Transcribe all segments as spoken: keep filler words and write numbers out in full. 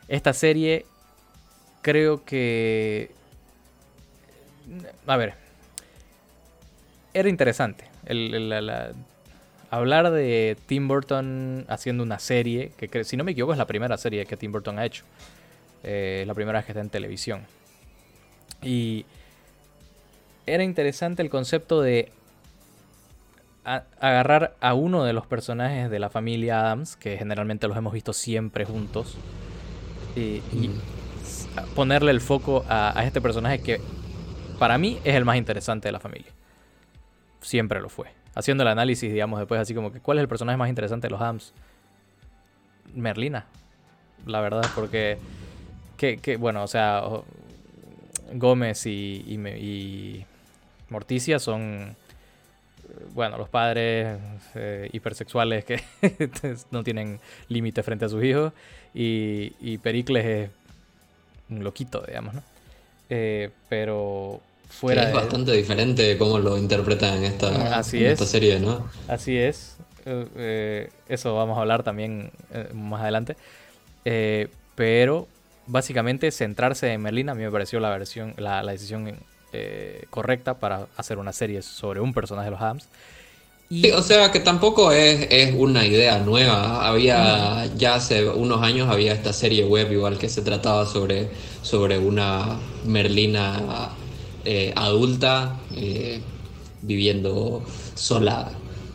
esta serie creo que... A ver, era interesante el, el- la, la- hablar de Tim Burton haciendo una serie, que cre- si no me equivoco es la primera serie que Tim Burton ha hecho. Eh, es la primera vez que está en televisión. Y era interesante el concepto de a- agarrar a uno de los personajes de la familia Adams, que generalmente los hemos visto siempre juntos, y, y Mm. s- ponerle el foco a, a este personaje que para mí es el más interesante de la familia. Siempre lo fue. Haciendo el análisis, digamos, después así como que ¿cuál es el personaje más interesante de los Adams? Merlina, la verdad, porque que, que, bueno, o sea, o- Gómez y, y, me- y Morticia son, bueno, los padres eh, hipersexuales que no tienen límite frente a sus hijos. Y, y Pericles es un loquito, digamos, ¿no? Eh, pero Que fuera es de... bastante diferente de cómo lo interpretan en esta, Así en esta es, serie, ¿no? así es. Eh, eh, eso vamos a hablar también eh, más adelante. Eh, pero básicamente centrarse en Merlina a mí me pareció la versión, la, la decisión eh, correcta para hacer una serie sobre un personaje de los Adams. Sí, Y o sea que tampoco es, es una idea nueva. ujú, Había, ya hace unos años había esta serie web igual que se trataba sobre, sobre una Merlina eh, adulta eh, viviendo sola.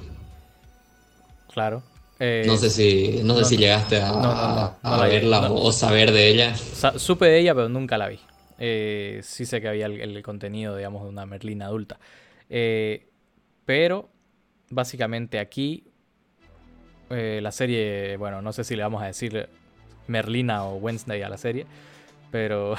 claro. No Eh, sé si, no sé no, si no, llegaste a, no, no, no, a- no a la llegué. verla No, o, o saber de ella. sa- supe de ella, pero nunca la vi. Eh, sí sé que había el, el contenido, digamos, de una Merlina adulta. Eh, pero básicamente aquí eh, la serie, bueno, no sé si le vamos a decir Merlina o Wednesday a la serie, pero...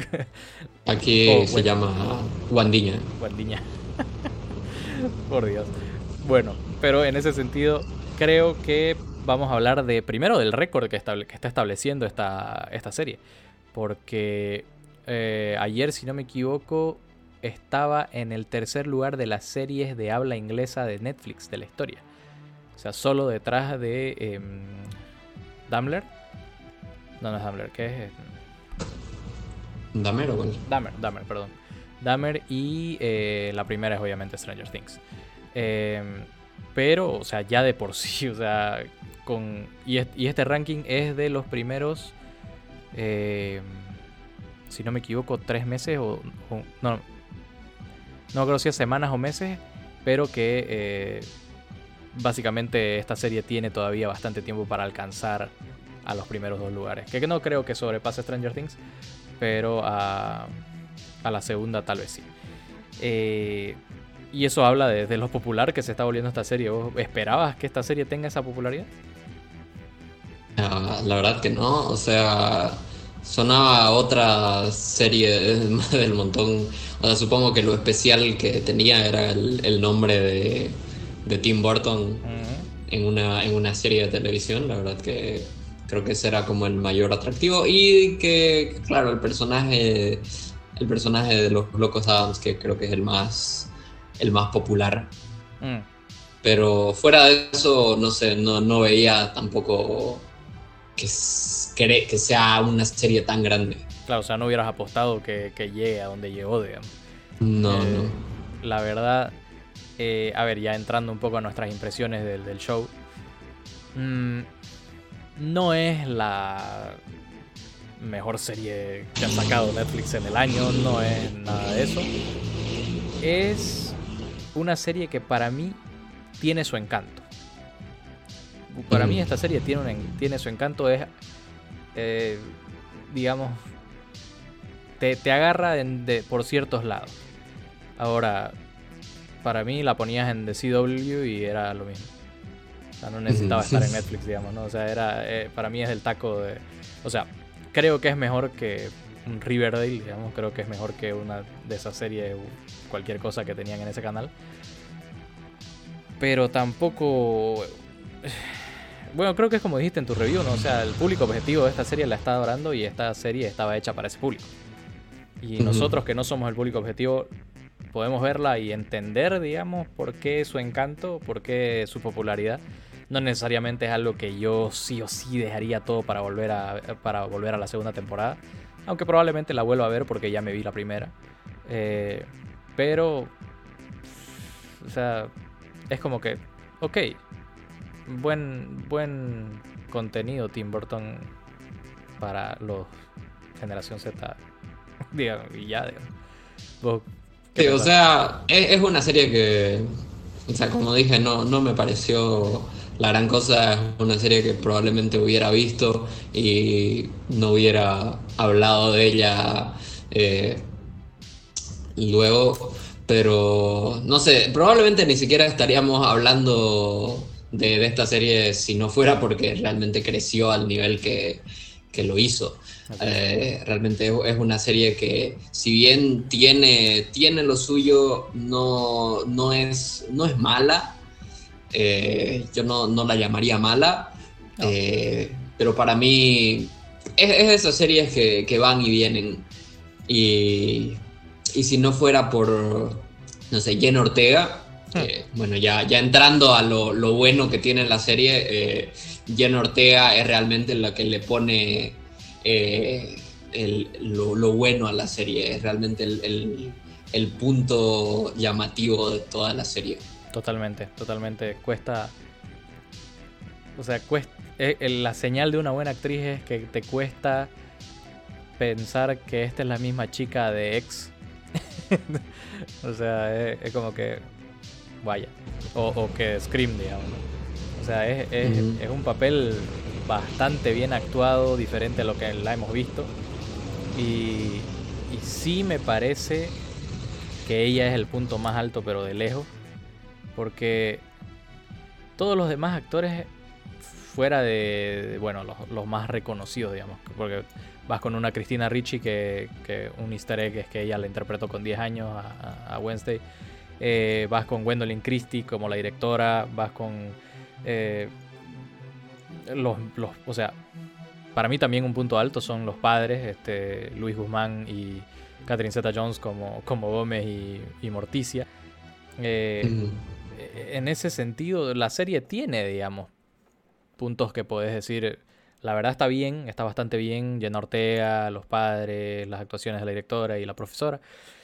o Aquí se Wednesday, llama Wandiña. Guandiña, por Dios. Bueno, pero en ese sentido creo que vamos a hablar de primero del récord que, estable- que está estableciendo esta, esta serie. Porque eh, ayer, si no me equivoco, estaba en el tercer lugar de las series de habla inglesa de Netflix de la historia. O sea, solo detrás de eh, Daimler. No, no es Daimler, ¿qué es? Dahmer o cuál. Dahmer, Dahmer, perdón. Dahmer y eh, la primera es obviamente Stranger Things. Eh, pero, o sea, ya de por sí, o sea, con... Y, est- y este ranking es de los primeros, eh, si no me equivoco, tres meses o... o- no, no creo si es semanas o meses, pero que eh, básicamente esta serie tiene todavía bastante tiempo para alcanzar a los primeros dos lugares. Que no creo que sobrepase Stranger Things, pero a, a la segunda tal vez sí. Eh, y eso habla de, de lo popular que se está volviendo esta serie. ¿Vos esperabas que esta serie tenga esa popularidad? Ah, la verdad que no, o sea, sonaba a otra serie del, del montón. O sea, supongo que lo especial que tenía era el, el nombre de, de Tim Burton Ujú. en una, en una serie de televisión. La verdad que creo que ese era como el mayor atractivo. Y que, claro, el personaje, el personaje de los Locos Adams, que creo que es el más, el más popular. Mm. Pero fuera de eso, no sé, no, no veía tampoco que, que, que sea una serie tan grande. Claro, o sea, no hubieras apostado que, que llegue a donde llegó, digamos. No, no. Eh, la verdad, eh, a ver, ya entrando un poco a nuestras impresiones del, del show, mm, no es la mejor serie que ha sacado Netflix en el año, no es nada de eso. Es una serie que para mí tiene su encanto. Para mí Mm. esta serie tiene, un, tiene su encanto, es, eh, digamos, te, te agarra en, de, por ciertos lados. Ahora, para mí la ponías en The C W y era lo mismo. O sea, no necesitaba estar en Netflix, digamos, ¿no? O sea, era, eh, para mí es el taco de... O sea, creo que es mejor que un Riverdale, digamos. Creo que es mejor que una de esas series o cualquier cosa que tenían en ese canal. Pero tampoco... Bueno, creo que es como dijiste en tu review, ¿no? O sea, el público objetivo de esta serie la está adorando y esta serie estaba hecha para ese público. Y nosotros que no somos el público objetivo podemos verla y entender, digamos, por qué su encanto, por qué su popularidad. no necesariamente es algo que yo sí o sí dejaría todo para volver a, para volver a la segunda temporada. Aunque probablemente la vuelva a ver porque ya me vi la primera. Eh, pero, o sea, es como que, ok, buen, buen contenido Tim Burton para los generación Z, digamos, y ya, digamos. ¿Vos qué Sí, o pensás? sea, es, es una serie que, o sea, como dije, no, no me pareció la gran cosa. Es una serie que probablemente hubiera visto y no hubiera hablado de ella eh, luego, pero no sé, probablemente ni siquiera estaríamos hablando de, de esta serie si no fuera porque realmente creció al nivel que, que lo hizo. Así es. Eh, realmente es es una serie que, si bien tiene, tiene lo suyo, no, no, es, no es mala. Eh, yo no, no la llamaría mala, No, eh, pero para mí es, es de esas series que, que van y vienen. Y, y si no fuera por, no sé, Jenna Ortega, hmm, que, bueno, ya, ya entrando a lo, lo bueno que tiene la serie, eh, Jenna Ortega es realmente la que le pone eh, el- lo, lo bueno a la serie, es realmente el, el- el punto llamativo de toda la serie. totalmente, totalmente. Cuesta, o sea, cuesta, eh, eh, la señal de una buena actriz es que te cuesta pensar que esta es la misma chica de X. O sea, es, es como que, vaya, o, o que Scream, digamos, ¿no? O sea, es, es, Ujú. es un papel bastante bien actuado, diferente a lo que la hemos visto. Y, y sí me parece que ella es el punto más alto, pero de lejos. Porque todos los demás actores, fuera de, de, bueno, los, los más reconocidos, digamos. Porque vas con una Christina Ricci, que, que un easter egg es que ella la interpretó con diez años a, a, a Wednesday. Eh, vas con Gwendolyn Christie como la directora. Vas con eh, los, los, o sea, para mí también un punto alto son los padres, este, Luis Guzmán y Catherine Zeta-Jones como, como Gómez y, y Morticia. Eh, Ujú. en ese sentido, la serie tiene, digamos, puntos que podés decir, la verdad está bien, está bastante bien. Jenna Ortega, los padres, las actuaciones de la directora y la profesora.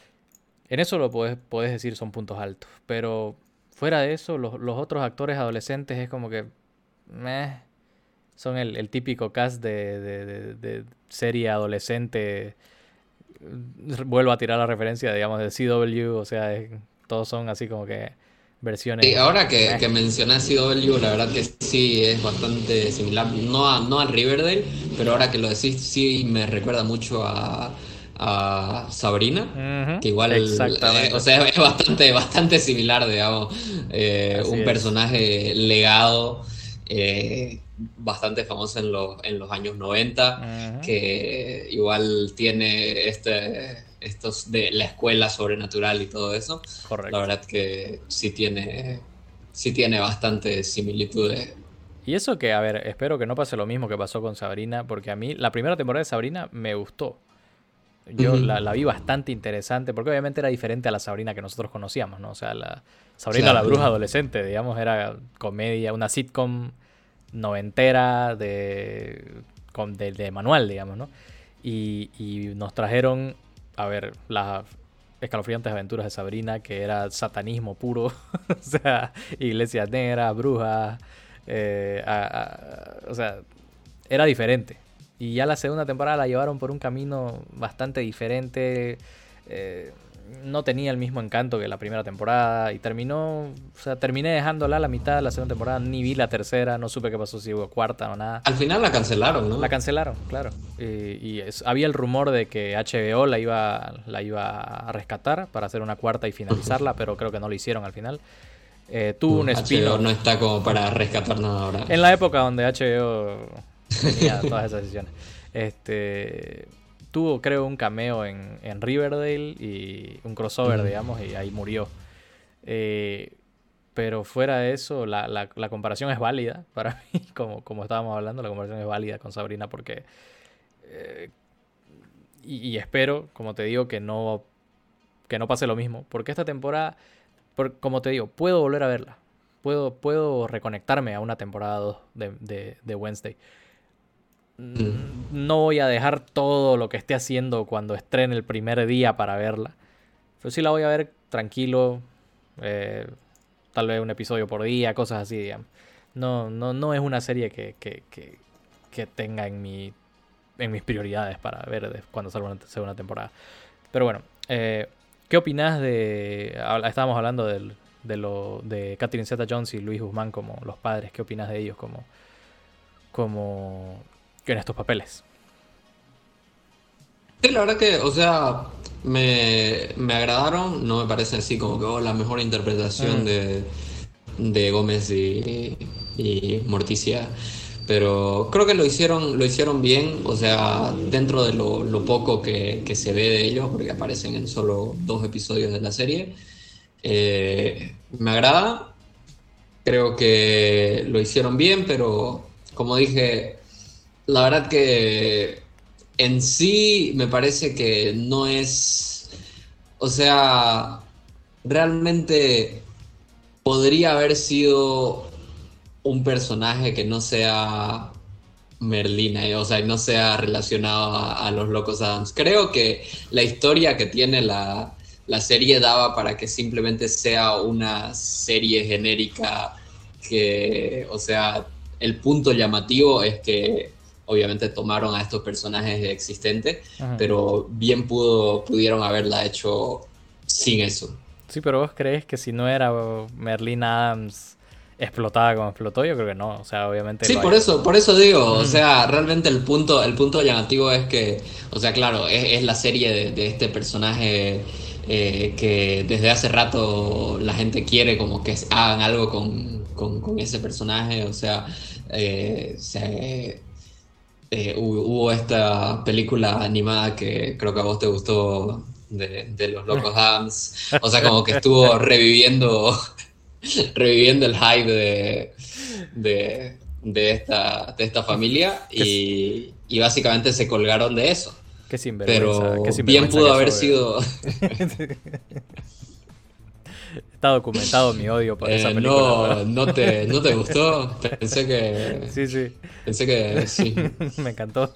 En eso lo podés, podés decir son puntos altos. Pero fuera de eso, los, los otros actores adolescentes es como que... Meh, son el, el típico cast de, de, de, de serie adolescente. Vuelvo a tirar la referencia, digamos, de C W. O sea, es- todos son así como que Sí, versiones ahora que, meh. que mencionas C W, la verdad que sí es bastante similar, no a, no al Riverdale, pero ahora que lo decís, sí me recuerda mucho a, a Sabrina, Ujú, que igual, eh, o exactamente. sea, es bastante, bastante similar, digamos, eh, Así un es. personaje legado, eh, bastante famoso en los, en los años noventa, Ujú, que igual tiene este, estos de la escuela sobrenatural y todo eso. La correcto. verdad que sí tiene, sí tiene bastantes similitudes. Y eso que, a ver, espero que no pase lo mismo que pasó con Sabrina, porque a mí la primera temporada de Sabrina me gustó. Yo Ujú. la, la vi bastante interesante, porque obviamente era diferente a la Sabrina que nosotros conocíamos, ¿no? O sea, la Sabrina la Claro, bruja claro. adolescente, digamos, era comedia, una sitcom noventera de, con, de, de manual, digamos, ¿no? Y, y nos trajeron, a ver, las escalofriantes aventuras de Sabrina, que era satanismo puro, o sea, iglesias negras, brujas, eh, a- a- o sea, era diferente. Y ya la segunda temporada la llevaron por un camino bastante diferente. eh, no tenía el mismo encanto que la primera temporada. Y terminó. O sea, terminé dejándola a la mitad de la segunda temporada. Ni vi la tercera. No supe qué pasó, si hubo cuarta o nada. Al final la cancelaron, La ¿no? cancelaron, claro. Y, y es- había el rumor de que H B O la iba, la iba a rescatar para hacer una cuarta y finalizarla, pero creo que no lo hicieron al final. Eh, tuvo un H B O no spin-off está como para rescatar nada ahora. en la época donde H B O tenía todas esas decisiones. Este, tuvo, creo, un cameo en, en Riverdale y un crossover, Ujú. digamos, y ahí murió. Eh, pero fuera de eso, la, la, la comparación es válida para mí, como, como estábamos hablando, la comparación es válida con Sabrina porque... eh, y, y espero, como te digo, que no, que no pase lo mismo, porque esta temporada, por, como te digo, puedo volver a verla. puedo, puedo reconectarme a una temporada dos de, de, de Wednesday. Mm. No voy a dejar todo lo que esté haciendo cuando estrene el primer día para verla. Pero sí la voy a ver tranquilo. Eh, tal vez un episodio por día, cosas así, digamos. No, no, no es una serie que, que, que, que tenga en, mi, en mis prioridades para ver cuando salga una segunda temporada. Pero bueno, eh, ¿qué opinás de... Estábamos hablando del, de, lo, de Catherine Zeta-Jones y Luis Guzmán como los padres. ¿Qué opinás de ellos como, como en estos papeles? Sí, la verdad que, o sea, me, me agradaron, no me parece así como que oh, la mejor interpretación Mm. de, de Gómez y, y Morticia, pero creo que lo hicieron, lo hicieron bien, o sea, dentro de lo, lo poco que, que se ve de ellos, porque aparecen en solo dos episodios de la serie. Eh, me agrada, creo que lo hicieron bien, pero como dije, la verdad que en sí me parece que no es, o sea, realmente podría haber sido un personaje que no sea Merlina, eh, o sea, no sea relacionado a, a los Locos Adams. Creo que la historia que tiene la, la serie daba para que simplemente sea una serie genérica que, o sea, el punto llamativo es que obviamente tomaron a estos personajes existentes, Ajá. pero bien pudo, pudieron haberla hecho sin eso. Sí, pero vos crees que si no era Merlina Adams explotada como explotó, yo creo que no. O sea, obviamente Sí, lo por hay. eso, por eso digo, o Mm. sea, realmente el punto, el punto llamativo es que, o sea, claro, es, es la serie de, de este personaje eh, que desde hace rato la gente quiere como que hagan algo con, con, con ese personaje, o sea, eh, se, eh, hubo, hubo esta película animada que creo que a vos te gustó de, de los Locos Adams, o sea, como que estuvo reviviendo reviviendo el hype de, de, de esta, de esta familia Qué, y, y básicamente se colgaron de eso. qué sinvergüenza, qué Pero bien sinvergüenza pudo que haber soy. sido... Está documentado mi odio por esa eh, película, no, pero... no te, ¿no te gustó? Pensé que... Sí, sí. Pensé que sí. Me encantó.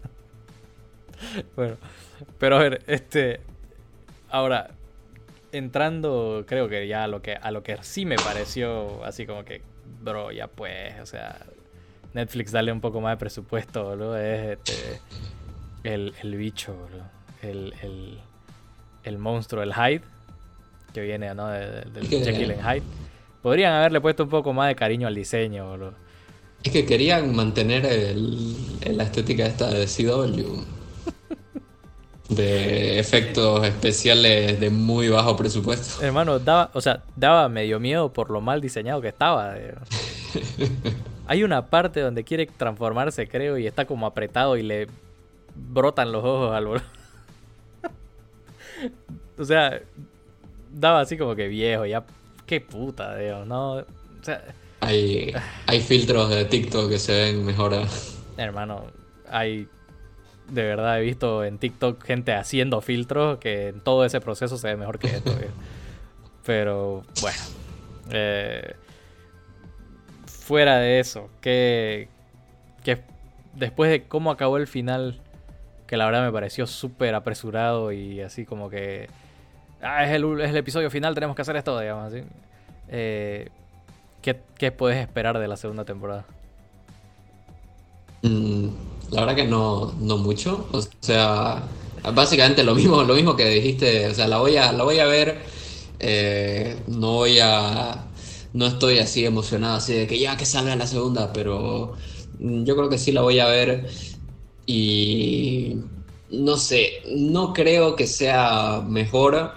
Bueno, pero a ver, este... Ahora, entrando, creo que ya a lo que, a lo que sí me pareció así como que, bro, ya pues, o sea, Netflix dale un poco más de presupuesto, boludo, es este, el, el bicho, boludo, el, el, el monstruo, el Hyde, que viene, ¿no? De, de, del que, Jekyll and Hyde. Podrían haberle puesto un poco más de cariño al diseño, boludo. Es que querían mantener el, la estética esta de C W. De efectos especiales de muy bajo presupuesto. Hermano, daba, o sea, daba medio miedo por lo mal diseñado que estaba. Eh. Hay una parte donde quiere transformarse, creo, y está como apretado y le brotan los ojos al boludo. O sea, daba así como que viejo, ya. Qué puta, Dios, ¿no? O sea, Hay, hay filtros de TikTok que se ven mejor. hermano, hay... De verdad he visto en TikTok gente haciendo filtros que en todo ese proceso se ve mejor que esto. ¿eh? Pero bueno. Eh, fuera de eso, que, que después de cómo acabó el final, que la verdad me pareció súper apresurado y así como que... Ah, es el, es el episodio final, tenemos que hacer esto, digamos así. Eh, ¿qué, ¿Qué puedes esperar de la segunda temporada? Mm, la verdad que no, no mucho. O sea, básicamente lo mismo, lo mismo que dijiste. O sea, la voy a, la voy a ver. eh, no voy a. No estoy así emocionado, así de que ya que salga la segunda, pero mm, yo creo que sí la voy a ver. Y no sé, no creo que sea mejor.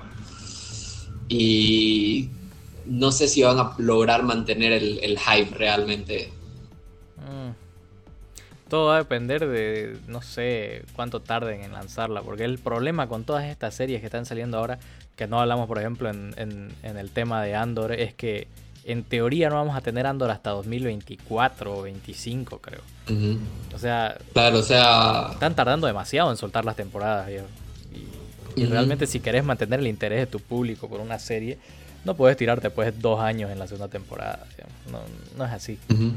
Y no sé si van a lograr mantener el, el hype realmente. Mm. Todo va a depender de, no sé, cuánto tarden en lanzarla. Porque el problema con todas estas series que están saliendo ahora, que no hablamos, por ejemplo, en, en, en el tema de Andor, es que en teoría no vamos a tener Andor hasta dos mil veinticuatro o veinticinco, creo. Uh-huh. O sea, claro, o sea... están tardando demasiado en soltar las temporadas. Y, y, y uh-huh. realmente si querés mantener el interés de tu público por una serie, no puedes tirarte pues dos años en la segunda temporada. Digamos. No, no es así. Uh-huh.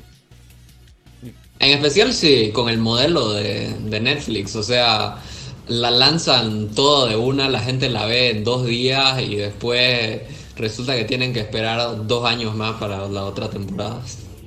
En especial sí, con el modelo de, de Netflix, o sea, la lanzan todo de una, la gente la ve en dos días y después resulta que tienen que esperar dos años más para la otra temporada.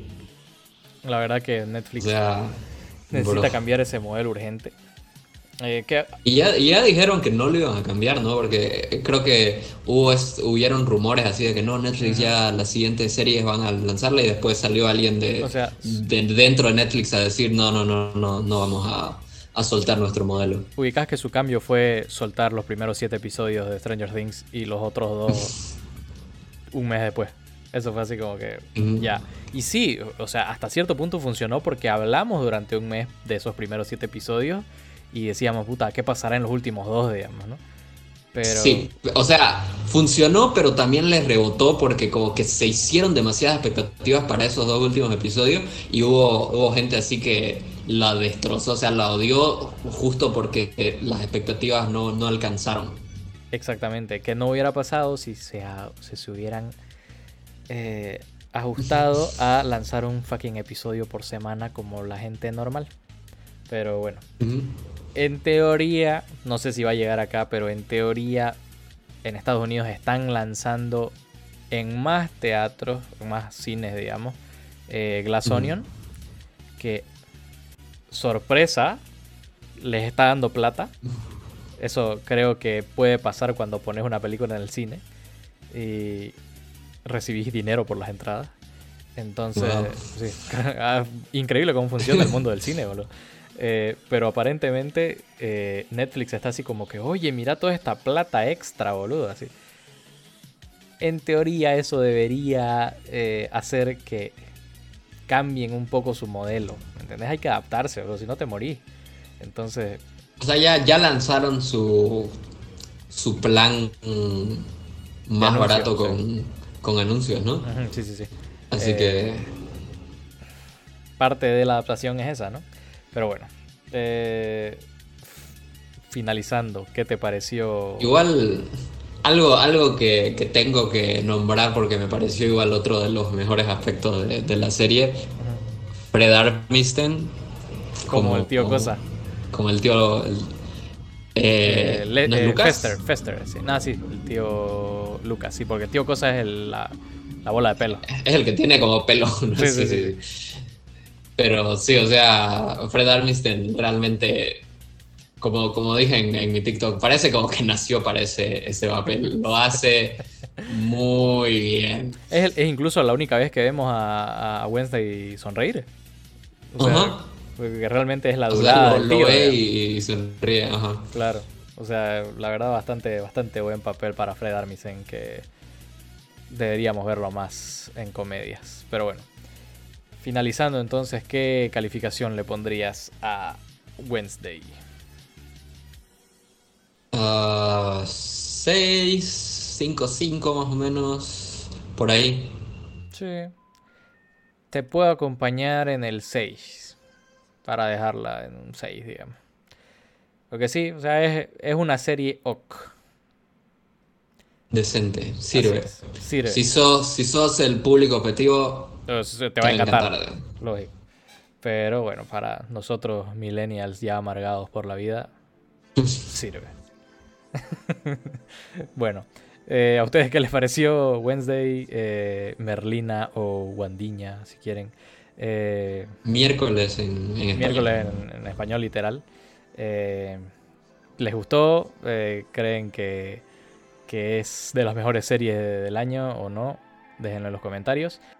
La verdad que Netflix O sea, necesita bro. cambiar ese modelo urgente. Eh, que, Y ya, y ya dijeron que no lo iban a cambiar, ¿no? Porque creo que hubo, es- hubieron rumores así de que no, Netflix uh-huh. ya las siguientes series van a lanzarla y después salió alguien O de, sea, de dentro de Netflix a decir no, no, no, no, no vamos a, a soltar nuestro modelo. ubicás que su cambio fue soltar los primeros siete episodios de Stranger Things y los otros dos un mes después. Eso fue así como que Ujú. ya. Y sí, o sea, hasta cierto punto funcionó porque hablamos durante un mes de esos primeros siete episodios y decíamos, puta, ¿qué pasará en los últimos dos, digamos, ¿no? Pero... Sí, o sea, funcionó, pero también les rebotó porque como que se hicieron demasiadas expectativas para esos dos últimos episodios y hubo, hubo gente así que la destrozó, o sea, la odió justo porque eh, las expectativas no, no alcanzaron. Exactamente, que no hubiera pasado si se, ha, si se hubieran eh, ajustado a lanzar un fucking episodio por semana como la gente normal. Pero bueno, Ujú. en teoría, no sé si va a llegar acá, pero en teoría en Estados Unidos están lanzando en más teatros, en más cines, digamos, eh, Glass Ujú. Onion, que sorpresa, les está dando plata. Eso creo que puede pasar cuando pones una película en el cine y recibís dinero por las entradas. Entonces, Wow. sí, increíble cómo funciona el mundo del cine, boludo. Eh, pero aparentemente eh, Netflix está así como que, oye, mira toda esta plata extra, boludo. Así. En teoría eso debería eh, hacer que cambien un poco su modelo. ¿Me entendés? Hay que adaptarse, boludo, si no te morís. Entonces, O sea, ya, ya lanzaron su, su plan mm, de más anuncio, barato sí. con, con anuncios, ¿no? Ujú, sí, sí, sí. Así Eh, que parte de la adaptación es esa, ¿no? Pero bueno. Eh, finalizando, ¿qué te pareció? igual algo, algo que, que tengo que nombrar porque me pareció igual otro de los mejores aspectos de, de la serie, Ujú. Fred Armisen Como el como, tío Cosa. como el tío... el- Eh, eh, ¿no es Le- eh, Fester, Lucas? Fester, sí. Nada, sí, el tío Lucas, sí, porque el tío Cosa es el- la, la bola de pelo. Es el que tiene como pelo, no Sí, sé sí, sí, sí. si... Pero sí, o sea, Fred Armisen realmente, como, como dije en, en mi TikTok, parece como que nació para ese, ese papel. Lo hace muy bien. Es, el- es incluso la única vez que vemos a, a Wednesday sonreír. O sea, Ajá. porque realmente es la O sea, durada lo, del lo tío, ve digamos. y, y sonríe, ajá. Claro. O sea, la verdad, bastante, bastante buen papel para Fred Armisen, que deberíamos verlo más en comedias. Pero bueno. Finalizando entonces, ¿qué calificación le pondrías a Wednesday? Ah, seis, cinco, cinco más o menos, por ahí. Sí. Te puedo acompañar en el seis. Para dejarla en un seis, digamos. Porque sí, o sea, es, es una serie ok. Decente, Así sirve. es. Sirve. Si sos, si sos el público objetivo, Entonces, te te va a va a encantar. encantar. Lógico. Pero bueno, para nosotros millennials ya amargados por la vida, sirve. Bueno, eh, ¿a ustedes qué les pareció Wednesday, eh, Merlina o Wandiña, si quieren? Eh, Miércoles en, en español. miércoles en, en español literal. Eh, ¿Les gustó? Eh, ¿Creen que, que es de las mejores series del año o no? Déjenlo en los comentarios.